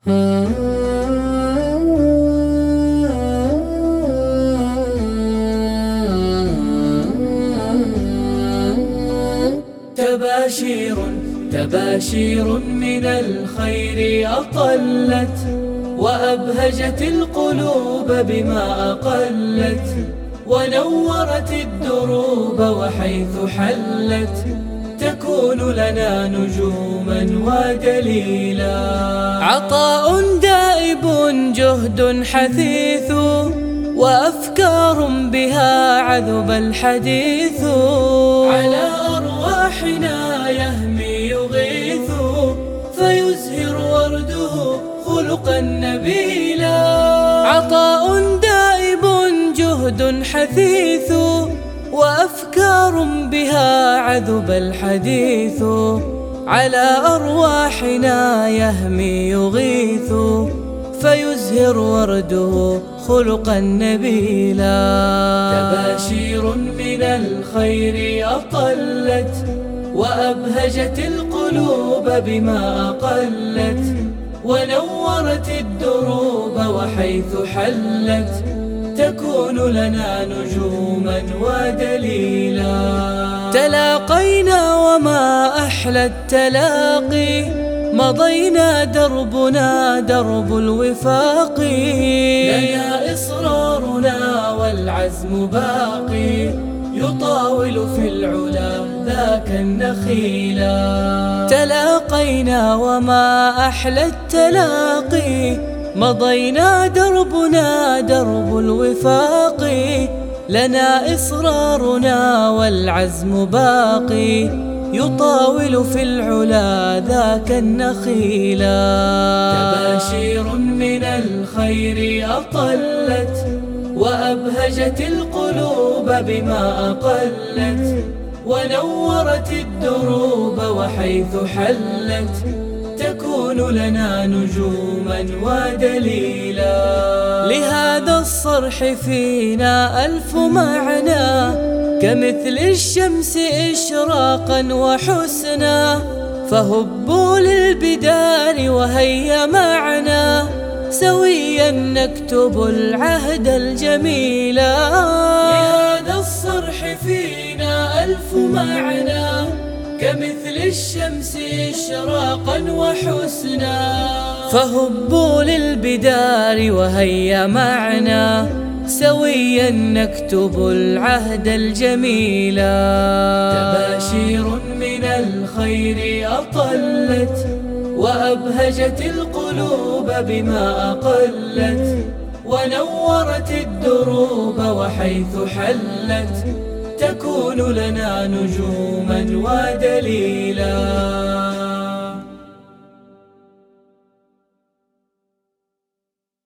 تباشير تباشير من الخير أطلت، وأبهجت القلوب بما أقلت، ونورت الدروب وحيث حلت، تكون لنا نجوما ودليلا. عطاء دائب جهد حثيث، وأفكار بها عذب الحديث، على أرواحنا يهمي يغيث، فيزهر ورده خلقا نبيلا. عطاء دائب جهد حثيث، وأفكار بها عذب الحديث، على أرواحنا يهمي يغيث، فيزهر ورده خلقا نبيلا. تباشير من الخير أطلت، وأبهجت القلوب بما أقلت، ونورت الدروب وحيث حلت، تكون لنا نجوما ودليلا. تلاقينا وما أحلى التلاقي، مضينا دربنا درب الوفاق، لنا إصرارنا والعزم باقي، يطاول في العلا ذاك النخيلا. تلاقينا وما أحلى التلاقي، مضينا دربنا درب الوفاق، لنا إصرارنا والعزم باقي، يطاول في العلا ذاك النخيلا. تباشير من الخير أطلت، وأبهجت القلوب بما أقلت، ونورت الدروب وحيث حلت، تكون لنا نجوما ودليلا. لهذا الصرح فينا ألف معنى، كمثل الشمس إشراقا وحسنا، فهبوا للبدار وهيا معنا، سويا نكتب العهد الجميلا. لهذا الصرح فينا ألف معنى، كمثل الشمس إشراقا وحسنا، فهبوا للبدار وهيا معنا، سويا نكتب العهد الجميلا. تباشير من الخير أطلت، وأبهجت القلوب بما أقلت، ونورت الدروب وحيث حلت، تكون لنا نجوما ودليلا.